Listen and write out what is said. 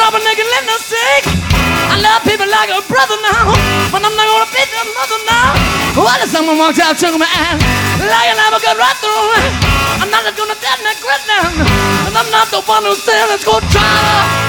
rubber nigga, let me sing. I love people like a brother now, but I'm not gonna be their mother now. What if someone walks out, took my ass, like an apple right through it? I'm not gonna tell me quit now, and I'm not the one who said let's go try.